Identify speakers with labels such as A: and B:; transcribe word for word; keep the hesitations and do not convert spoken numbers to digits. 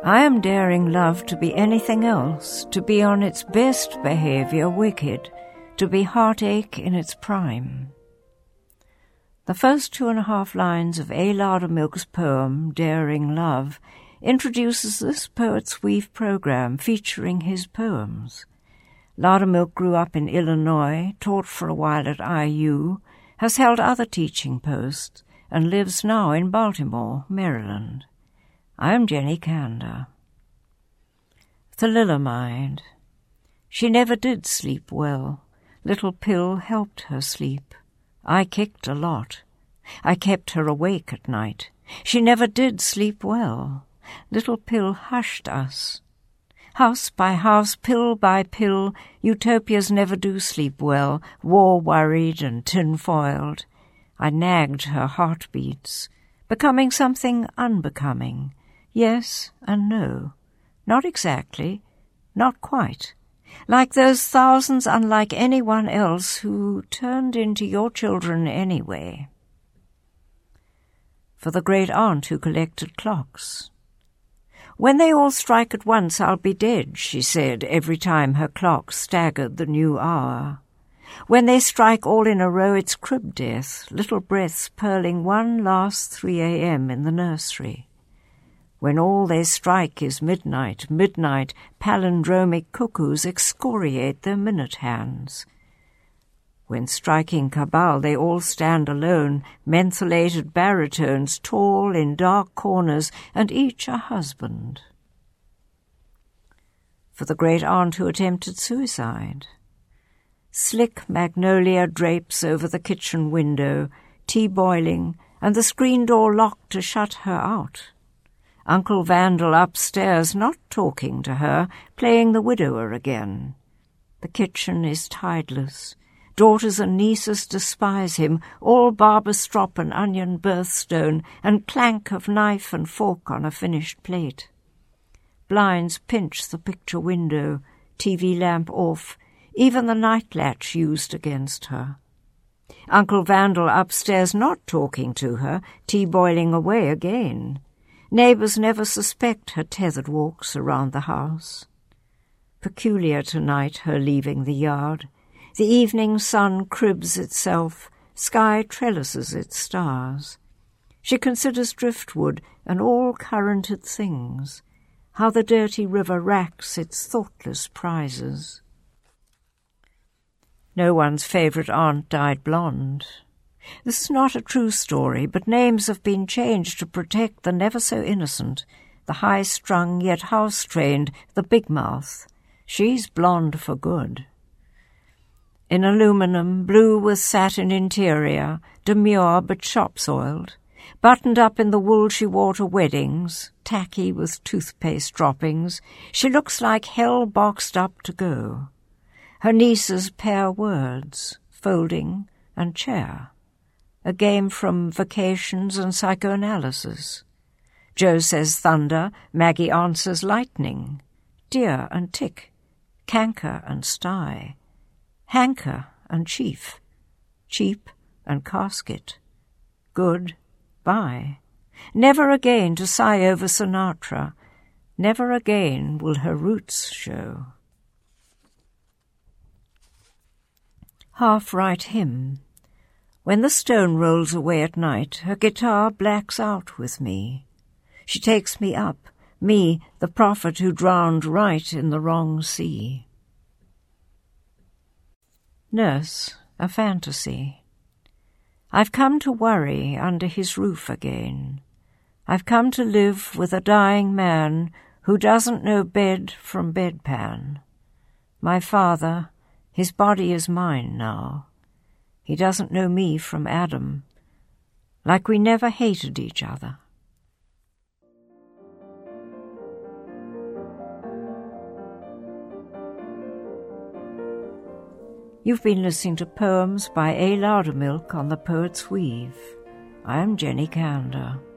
A: I am daring love to be anything else, to be on its best behaviour wicked, to be heartache in its prime. The first two and a half lines of A. Loudermilk's poem, Daring Love, introduces this Poet's Weave program featuring his poems. Loudermilk grew up in Illinois, taught for a while at I U, has held other teaching posts, and lives now in Baltimore, Maryland. I am Jenny Kander. Thalidomide. She never did sleep well. Little pill helped her sleep. I kicked a lot. I kept her awake at night. She never did sleep well. Little pill hushed us. House by house, pill by pill, utopias never do sleep well, war-worried and tin-foiled. I nagged her heartbeats, becoming something unbecoming. Yes and no. Not exactly. Not quite. Like those thousands unlike anyone else who turned into your children anyway. For the great aunt who collected clocks. When they all strike at once, I'll be dead, she said, every time her clock staggered the new hour. When they strike all in a row, it's crib death, little breaths purling one last three a.m. in the nursery. When all they strike is midnight, midnight, palindromic cuckoos excoriate their minute hands. When striking cabal, they all stand alone, mentholated baritones, tall in dark corners, and each a husband. For the great aunt who attempted suicide. Slick magnolia drapes over the kitchen window, tea boiling, and the screen door locked to shut her out. Uncle Vandal upstairs not talking to her, playing the widower again. The kitchen is tideless. Daughters and nieces despise him, all barber strop and onion birthstone, and clank of knife and fork on a finished plate. Blinds pinch the picture window, T V lamp off, even the night latch used against her. Uncle Vandal upstairs not talking to her, tea boiling away again. Neighbours never suspect her tethered walks around the house. Peculiar tonight, her leaving the yard. The evening sun cribs itself, sky trellises its stars. She considers driftwood and all currented things, how the dirty river racks its thoughtless prizes. No one's favourite aunt died blonde. This is not a true story, but names have been changed to protect the never-so-innocent, the high-strung yet house-trained, the big-mouth. She's blonde for good. In aluminum, blue with satin interior, demure but shop-soiled, buttoned up in the wool she wore to weddings, tacky with toothpaste droppings, she looks like hell boxed up to go. Her nieces pair words, folding and chair. A game from Vacations and Psychoanalysis. Joe says thunder, Maggie answers lightning. Deer and tick, canker and sty. Hanker and chief, cheap and casket. Good, bye. Never again to sigh over Sinatra. Never again will her roots show. Half-right hymn. When the stone rolls away at night, her guitar blacks out with me. She takes me up, me, the prophet who drowned right in the wrong sea. Nurse, a fantasy. I've come to worry under his roof again. I've come to live with a dying man who doesn't know bed from bedpan. My father, his body is mine now. He doesn't know me from Adam, like we never hated each other. You've been listening to poems by A. Loudermilk on the Poet's Weave. I am Jenny Kander.